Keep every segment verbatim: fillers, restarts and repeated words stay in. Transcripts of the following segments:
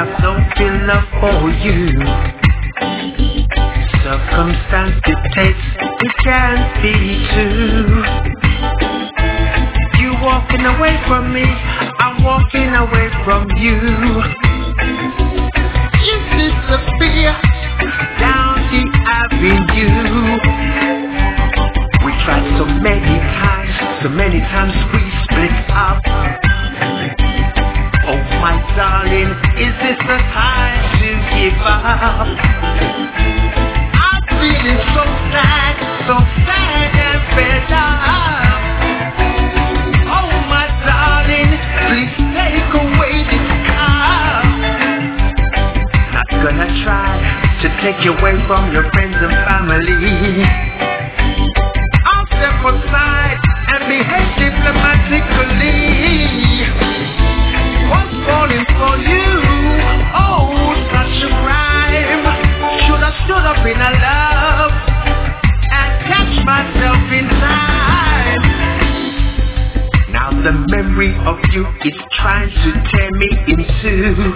don't feel love for you. Circumstance dictates it can't be true. You walking away from me, I'm walking away from you. You disappear down the avenue. We tried so many times, so many times we split up. Oh my darling, is this the time to give up? I'm feeling so sad, so sad and fed up. Oh my darling, please take away this car. Not gonna try to take you away from your friends and family. I'll step aside and behave diplomatically. Was falling for you, oh, such a crime. Should have stood up in a love and catch myself in time. Now the memory of you is trying to tear me in two.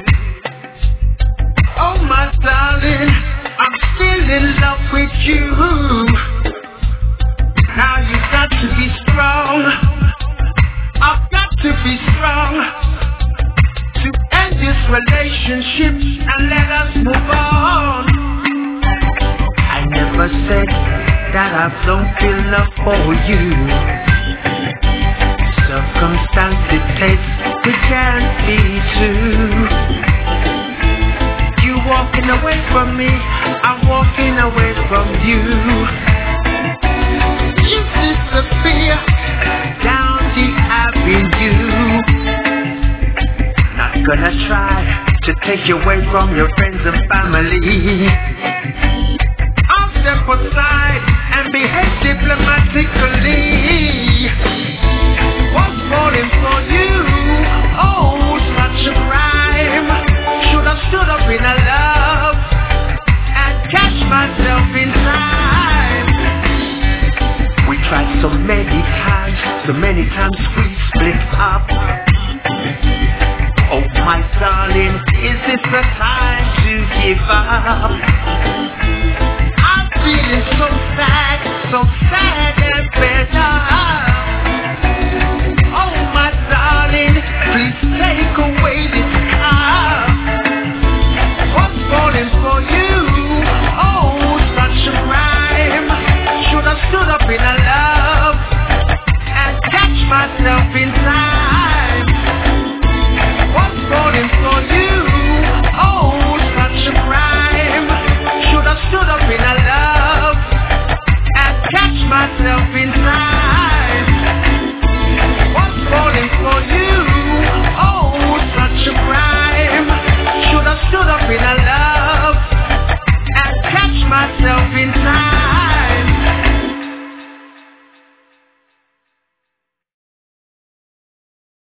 Oh my darling, I'm still in love with you. Now you got to be strong, I've got to be strong. To end this relationship and let us move on. I never said that I don't feel love for you. Circumstance dictates it can't be true. You walking away from me, I'm walking away from you. You disappear down the avenue. Not gonna try to take you away from your friends and family. I'll step aside and behave diplomatically. Was falling for you, oh, such a crime. Should have stood up in a love and catch myself in time. We tried so many times, so many times we split up. Oh my darling, is this the time to give up? I'm feeling so sad, so sad and fed up.